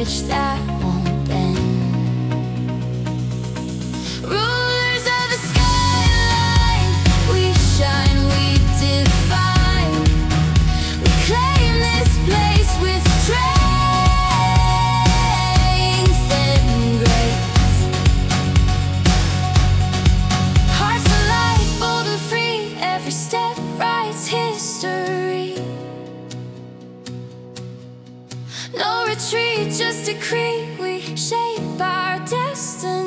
bridge that won't bend. Rulers of the skyline, we shine, we define. We claim this place with strength and grace. Hearts alight, bold and free, every step writes history. No retreat, just decree, we shape our destiny.